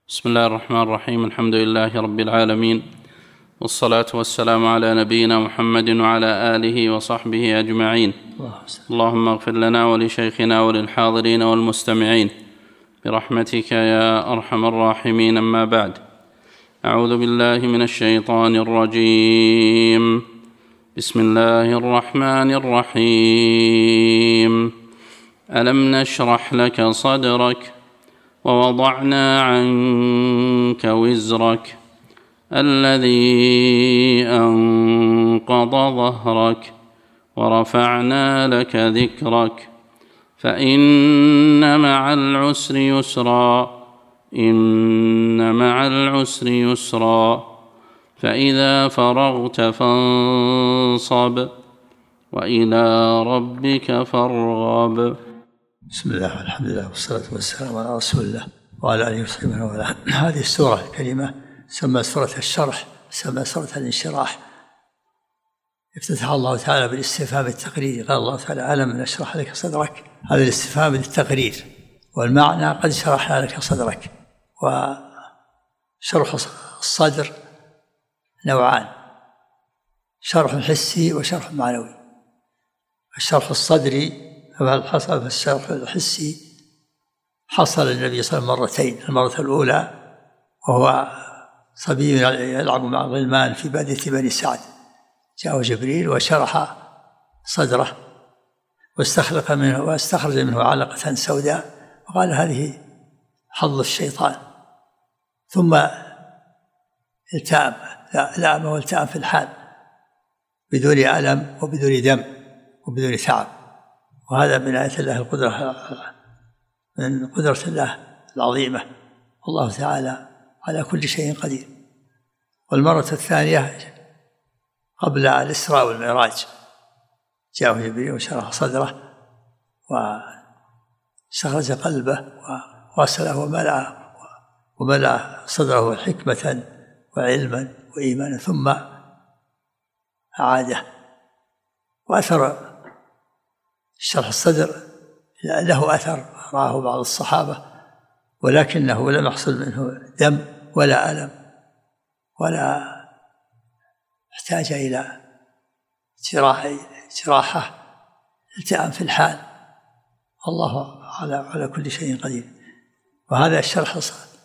بسم الله الرحمن الرحيم. الحمد لله رب العالمين، والصلاة والسلام على نبينا محمد وعلى آله وصحبه أجمعين. اللهم اغفر لنا ولشيخنا وللحاضرين والمستمعين برحمتك يا أرحم الراحمين. أما بعد، أعوذ بالله من الشيطان الرجيم. بسم الله الرحمن الرحيم. ألم نشرح لك صدرك ووضعنا عنك وزرك الذي أنقض ظهرك ورفعنا لك ذكرك فإن مع العسر يسرا إن مع العسر يسرا فإذا فرغت فانصب وإلى ربك فارغب. بسم الله والحمد لله والصلاة والسلام على رسول الله وعلى آله وصحبه وسلم. هذه السورة الكريمة سمى سورة الشرح، سمى سورة الانشراح. افتتح الله تعالى بالاستفهام التقريري، قال الله تعالى: ألم نشرح لك صدرك. هذا الاستفهام للتقرير، والمعنى قد شرحنا لك صدرك. وشرح الصدر نوعان: شرح حسي وشرح معنوي. الشرح الصدري حصل في الشرح الحسي حصل النبي صلى الله عليه وسلم مرتين. المرة الأولى وهو صبي يلعب مع الغلمان في بادية بني سعد، جاءه جبريل وشرح صدره واستخرج منه علقة سوداء وقال: هذه حظ الشيطان. ثم لام والتأم في الحال بدون ألم وبدون دم وبدون تعب. وهذا من آيات الله القدرة، من قدرة الله العظيمة، والله تعالى على كل شيء قدير. والمرة الثانية قبل الإسراء والمعراج جاءه جبريل وشرح صدره واستخرج قلبه وغسله وملأ صدره حكمة وعلما وإيمانا، ثم أعاده. وأثر شرح الصدر له أثر رآه بعض الصحابة، ولكنه لم يحصل منه دم ولا ألم ولا احتاج إلى جراحة، التئام في الحال. الله على كل شيء قدير. وهذا الشرح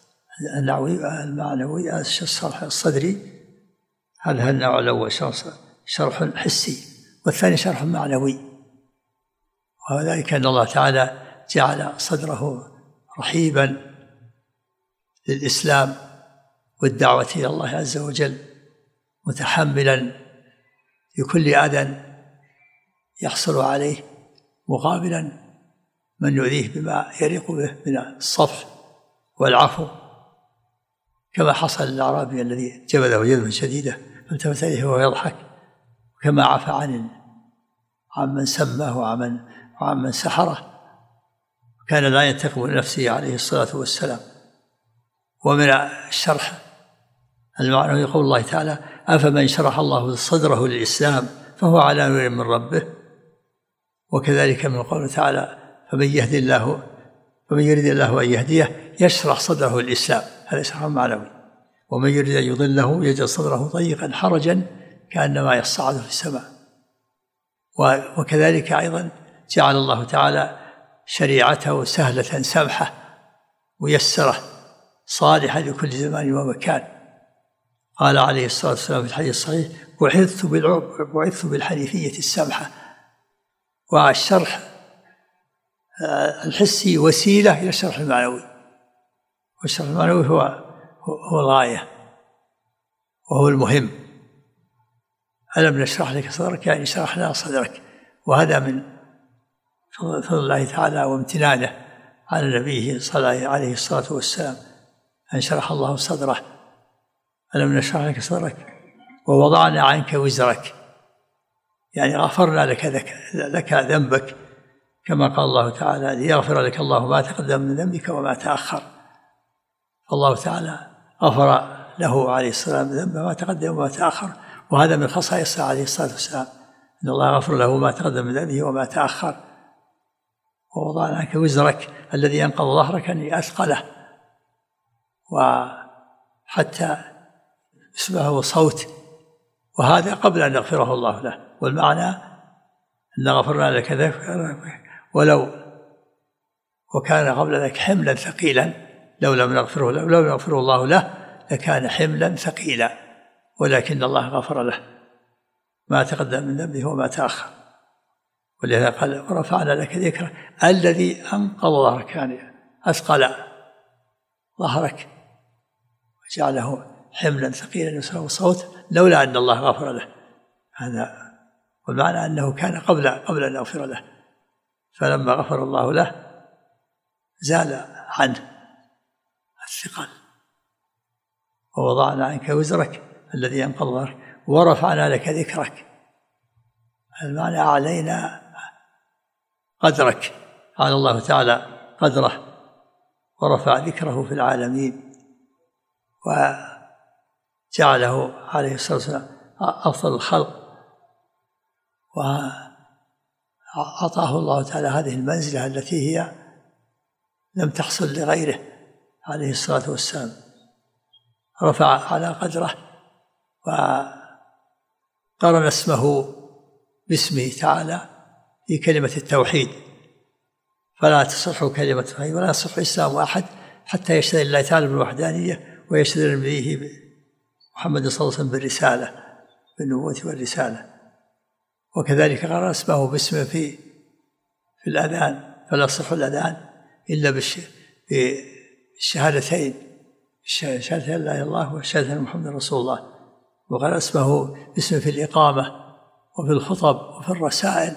المعنوي. الشرح الصدري هذا النوع الأول شرح حسي، والثاني شرح معنوي. وذلك أن الله تعالى جعل صدره رحيبا للإسلام والدعوة إلى الله عز وجل، متحملا لكل أذى يحصل عليه، مقابلا من يؤذيه بما يليق به من الصفح والعفو، كما حصل للأعرابي الذي جبله جذبا شديدة فالتفت إليه وهو يضحك، كما عفى عمن سماه وعمن سحره، كان لا ينتقم لنفسه عليه الصلاة والسلام. ومن الشرح المعنوي يقول الله تعالى: أفمن شرح الله صدره للإسلام فهو على نور من ربه. وكذلك من قوله تعالى: فمن يريد الله أن يهديه يشرح صدره للإسلام، هذا شرح معنوي. ومن يريد أن يضله يجعل صدره ضيقا حرجا كأنما يصعد في السماء. وكذلك أيضا جعل الله تعالى شريعته سهلة سمحة ميسرة صالحة لكل زمان ومكان. قال عليه الصلاة والسلام في الحديث الصحيح: بعثت بالحنيفية السمحة. والشرح الحسي وسيلة إلى الشرح المعنوي، والشرح المعنوي هو الغاية وهو المهم. ألم نشرح لك صدرك، يعني شرحنا صدرك. وهذا من فضل الله تعالى وامتنانه على نبيه صلى الله عليه الصلاة والسلام أن شرح الله صدره. ألم نشرح لك صدرك ووضعنا عنك وزرك، يعني غفرنا لك ذنبك، كما قال الله تعالى: ليغفر لك الله ما تقدم من ذنبك وما تأخر. فالله تعالى غفر له عليه الصلاة والسلام ذنبه ما تقدم وما تأخر. وهذا من خصائصه عليه الصلاة والسلام، أن الله غفر له ما تقدم من ذنبه وما تأخر. ووضعنا عنك وزرك الذي ينقض ظهرك، أن أثقله وحتى اسمه صوت، وهذا قبل أن يغفره الله له. والمعنى أن غفرنا لك وكان قبل ذلك حملا ثقيلا، لو لم يغفره الله له لكان حملا ثقيلا، ولكن الله غفر له ما تقدم من ذنبه وما تأخر. ولهذا قال ورفعنا لك ذكرك الذي أنقض ظهرك، يعني أثقل ظهرك وجعله حملا ثقيلا يسره صوت، لولا أن الله غفر له. هذا والمعنى أنه كان قبل أن يغفر له، فلما غفر الله له زال عنه الثقل. ووضعنا عنك وزرك الذي أنقض ظهرك ورفعنا لك ذكرك، المعنى علينا قدرك، على الله تعالى قدره ورفع ذكره في العالمين، وجعله عليه الصلاة والسلام أفضل الخلق، وأعطاه الله تعالى هذه المنزلة التي هي لم تحصل لغيره عليه الصلاة والسلام. رفع على قدره وقرن اسمه باسمه تعالى في كلمة التوحيد، فلا تصح كلمة التوحيد ولا يصح إسلام أحد حتى يشهد الله تعالى بالوحدانية ويشهد به محمد صلى الله عليه وسلم بالرسالة، بالنبوة والرسالة. وكذلك قرن اسمه باسمه في الأذان، فلا يصح الأذان إلا بالشهادتين، شهادة لا إله إلا الله وشهادة أن محمد رسول الله. وقال اسمه باسمه في الإقامة وفي الخطب وفي الرسائل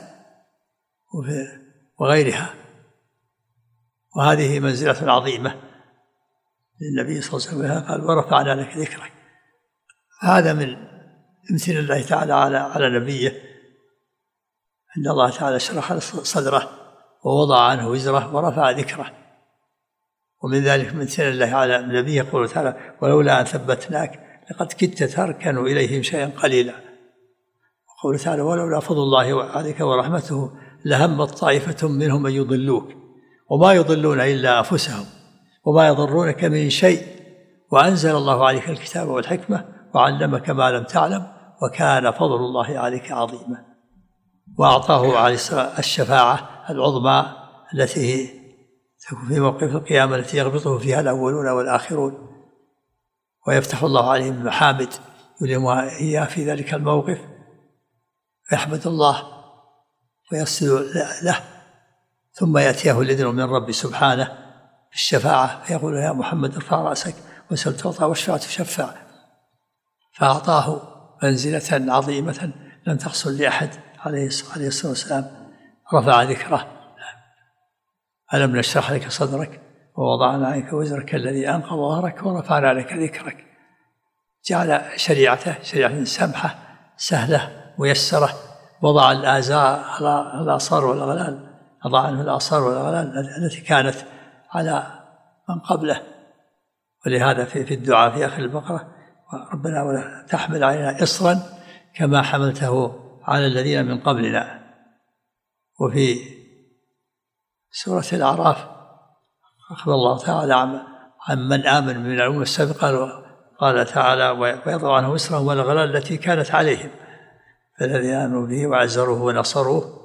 وغيرها. وهذه منزلة عظيمة للنبي صلى الله عليه وسلم، قال ورفعنا لك ذكرك. هذا من امتنان الله تعالى على نبيه، أن الله تعالى شرح صدره ووضع عنه وزره ورفع ذكره. ومن ذلك من امتنان الله على نبيه يقول تعالى ولولا أن ثبتناك لقد كدت تركن إليهم شيئا قليلا. وقول تعالى ولولا فضل الله عليك ورحمته لهمت طائفة منهم أن يضلوك وما يضلون إلا أنفسهم وما يضرونك من شيء وأنزل الله عليك الكتاب والحكمة وعلمك ما لم تعلم وكان فضل الله عليك عظيما. وأعطاه عليه الشفاعة العظمى التي تكون في موقف القيامة التي يغبطه فيها الأولون والآخرون، ويفتح الله عليهم المحامد يلهمها إياه في ذلك الموقف، فيحمد الله ويسجد له، ثم يأتيه الإذن من رب سبحانه بالشفاعة فيقول يا محمد ارفع رأسك وسل تعطى واشفع تشفع. فأعطاه منزلة عظيمة لم تحصل لأحد عليه الصلاة والسلام. رفع ذكره. ألم نشرح لك صدرك ووضعنا عنك وزرك الذي أنقض ظهرك ورفعنا لك ذكرك. جعل شريعته شريعة سمحة سهلة ميسرة، وضع الآثار والأغلال، وضع عنه الآثار والأغلال التي كانت على من قبله. ولهذا في الدعاء في آخر البقرة ربنا ولا تحمل علينا إصرا كما حملته على الذين من قبلنا. وفي سورة الأعراف أخبر الله تعالى عن من آمن من الأمم السابقة، قال تعالى ويضع عنه إصرهم والأغلال التي كانت عليهم فالذين آمنوا به وعزروه ونصروه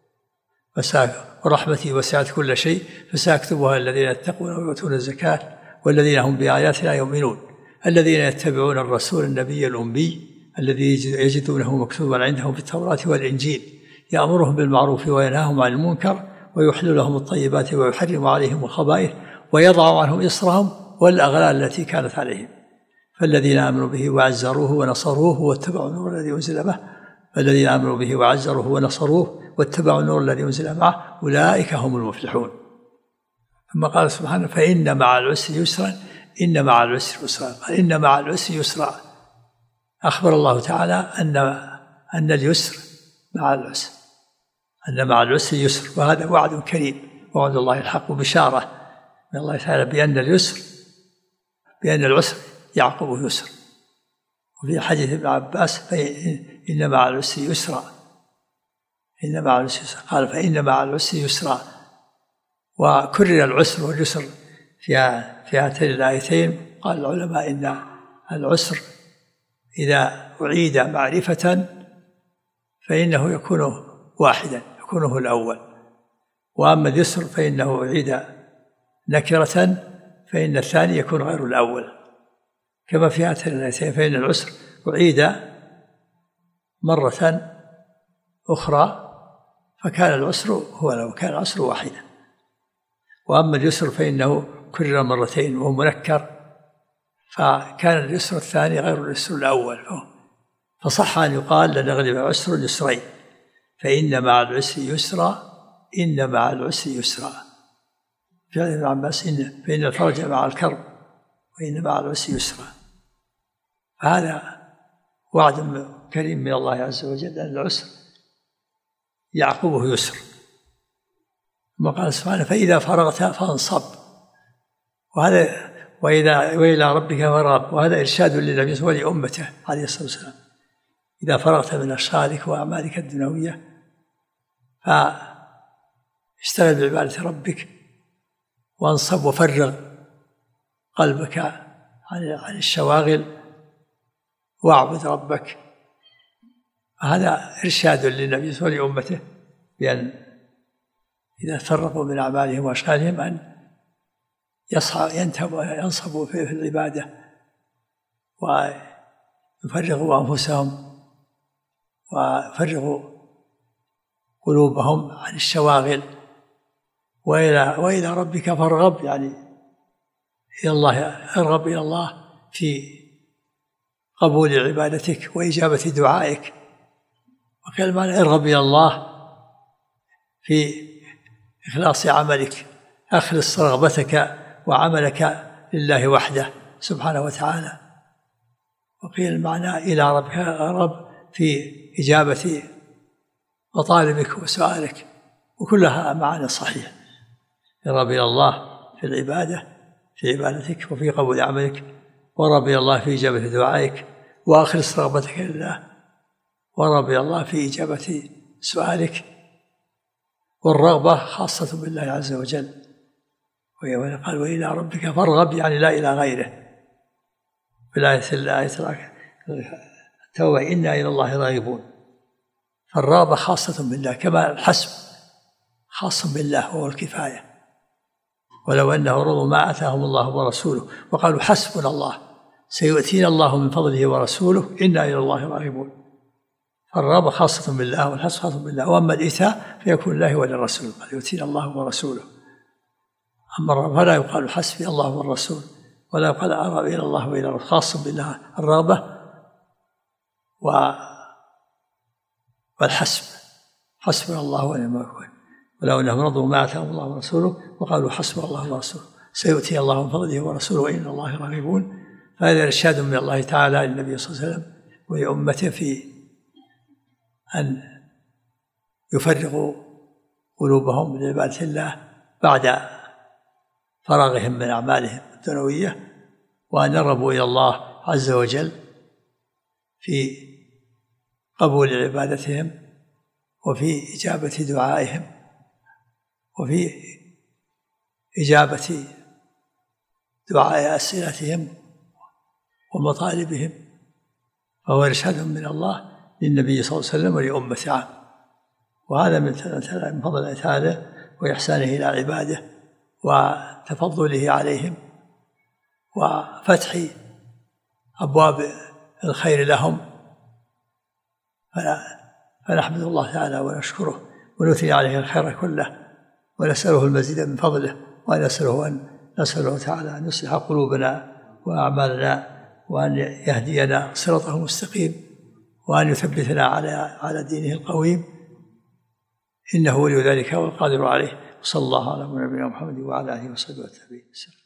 ورحمتي وسعت كل شيء فسأكتبها الذين يتقون ويؤتون الزكاة والذين هم بآياتنا يؤمنون الذين يتبعون الرسول النبي الأمي الذي يجدونه مكتوبا عندهم في التوراة والإنجيل يأمرهم بالمعروف وينهاهم عن المنكر ويحل لهم الطيبات ويحرم عليهم الخبائث ويضع عنهم إصرهم والأغلال التي كانت عليهم فالذين آمنوا به وعزروه ونصروه واتبعوا النور الذي أنزل معه فالذين آمنوا به وعزروه ونصروه واتبعوا النور الذي أنزل معه أولئك هم المفلحون. ثم قال سبحانه فإن مع العسر يسرا إن مع العسر يسرا. قال إن مع العسر يسرا. أخبر الله تعالى أن اليسر مع العسر، أن مع العسر يسر، وهذا وعد كريم، وعد الله الحق بشارة من الله تعالى بأن العسر يعقبه يسر. وفي حديث ابن عباس إن مع العسر يسرا، إن مع العسر يسرا. قال فإن مع العسر يسرا. وكرر العسر واليسر في هاتين الآيتين قال العلماء إن العسر إذا أعيد معرفة فإنه يكون واحدا، يكون هو الأول. وأما اليسر فإنه أعيد نكرة فإن الثاني يكون غير الأول، كما في هاتين الآيتين. فإن العسر أعيد مرة أخرى فكان العسر هو الأول، كان العسر واحدا. وأما اليسر فإنه كرر مرتين وهو منكر، فكان اليسر الثاني غير اليسر الأول، فصح أن يقال لن يغلب عسر اليسرين، فإن مع العسر يسرا، إن مع العسر يسرا. في حديث ابن عباس فإن الفرج مع الكرب وإن مع العسر يسرا. هذا وعد كريم من الله عز وجل أن العسر يعقبه يسر. ثم قال سبحانه فإذا فرغت فانصب، وهذا وإلى ربك فارغب، وهذا إرشاد للنبي صلى الله عليه وسلم ولأمته عليه الصلاة والسلام. إذا فرغت من أشغالك وأعمالك الدنيوية فاشتغل بعبادة ربك وانصب وفرغ قلبك عن الشواغل واعبد ربك. هذا إرشاد للنبي صلى الله عليه وسلم ولأمته بأن إذا فرغوا من أعمالهم وأشغالهم أن ينصبوا في العبادة ويفرغوا أنفسهم ويفرغوا قلوبهم عن الشواغل. وإلى ربك فارغب، يعني إلى الله، ارغب إلى الله في قبول عبادتك وإجابة دعائك. وكان المعنى ارغب إلى الله في إخلاص عملك، أخلص رغبتك وعملك لله وحده سبحانه وتعالى. وقيل المعنى إلى ربك رب في إجابة مطالبك وسؤالك، وكلها معاني صحيحة. رب إلى الله في العبادة، في عبادتك وفي قبول عملك، ورب إلى الله في إجابة دعائك وأخلص رغبتك لله، ورب إلى الله في إجابة سؤالك. والرغبة خاصة بالله عز وجل. قال وإلى ربك فارغب، يعني لا إلى غيره. في الآية التوبة إنا إلى الله راغبون. فالرغبة خاصة بالله، كما الحسب خاص بالله وهو الكفاية. ولو أنه رضوا ما آتاهم الله ورسوله وقالوا حسبنا الله سيؤتينا الله من فضله ورسوله إنا إلى الله راغبون. فالرغبة خاصة بالله والحسب خاصة بالله. وأما الإيتاء فيكون لله وللرسول، قال يؤتينا الله ورسوله. أما فلا يقال حسبي الله والرسول، ولا يقال أرغب إلى الله وإلى الرسول، خاص بالله الرغبة والحسب، حسبنا الله ونعم الوكيل. ولو أنهم رضوا ما آتاهم الله ورسوله وقالوا حسبنا الله ورسوله سيؤتي الله من فضله ورسوله وإن الله راغبون. فهذا إرشاد من الله تعالى للنبي صلى الله عليه وسلم ولأمته في أن يفرغوا قلوبهم من عبادة الله بعد فراغهم من أعمالهم الدنيوية، وأن يرغبوا إلى الله عز وجل في قبول عبادتهم وفي إجابة دعائهم وفي إجابة دعاء أسئلتهم ومطالبهم. فهو إرشاد من الله للنبي صلى الله عليه وسلم ولأمته. وهذا من فضل الله تعالى وإحسانه إلى عباده وتفضله عليهم وفتح أبواب الخير لهم. فنحمد الله تعالى ونشكره ونثني عليه الخير كله ونسأله المزيد من فضله، ونسأله تعالى أن يصلح قلوبنا وأعمالنا وأن يهدينا صراطه المستقيم وأن يثبتنا على دينه القويم، إنه ولي ذلك والقادر عليه. صلى الله على نبينا محمد وعلى آله وصحبه وسلم.